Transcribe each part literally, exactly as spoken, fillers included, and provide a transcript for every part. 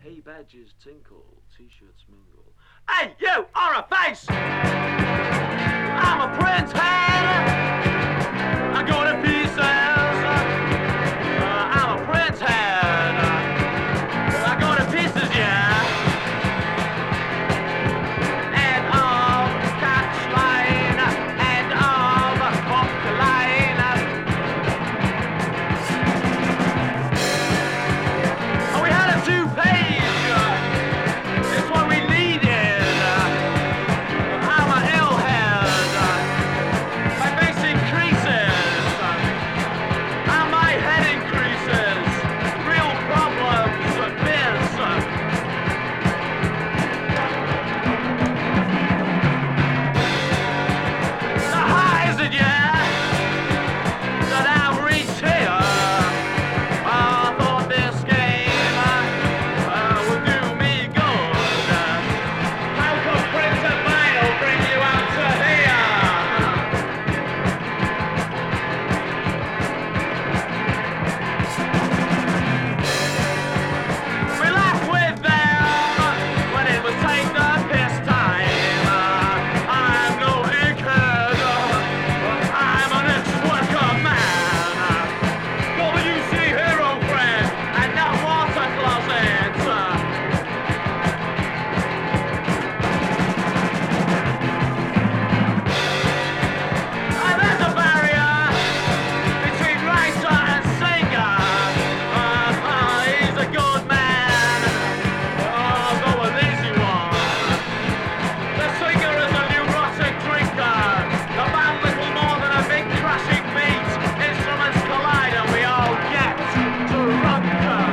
Hey badges tinkle, t-shirts mingle. Hey, you are a face! I'm a prince head! I go to pieces! Uh, I'm a prince head! I go to pieces, yeah! And of catch line, and of hook line. Oh, we had a two-page! This one we needed! I'm a ill-head! My face increases! And my head increases! Real problems, biz! The high is it, yeah? That I've reached here. I thought this game uh, would do me good. How come Prince and mine will bring you out to here? We laughed with them when it was take the piss time. I'm no egghead, I'm an ex-worker man. W C hero friend and not water closet. And there's a barrier between writer and singer. Uh, uh, he's a good man. I'll go with easy one. The singer is a neurotic drinker. The band little more than a big crashing beat. Instruments collide and we all get drunker.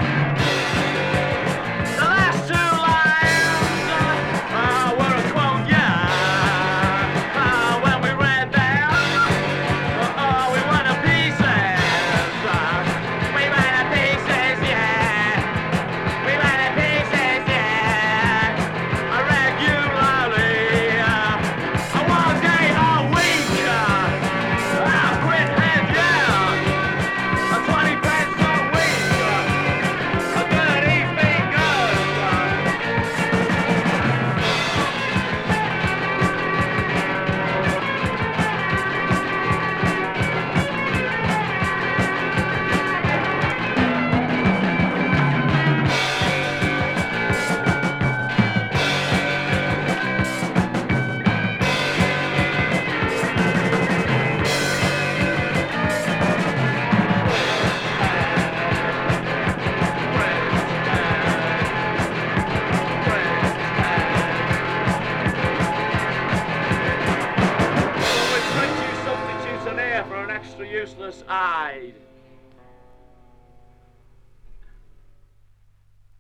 The last two lines uh, were a quote, yeah. Uh, when we read them, uh, uh, we went to pieces. Uh, we went to pieces, yeah. We went to pieces, yeah. Uh, regularly. Uh, one day a week. Uh, I quit head, yeah. Uh, twenty pence a week. Uh, a thirty fingers. Uh, Well, we print you substitutes an ear for an extra useless eye.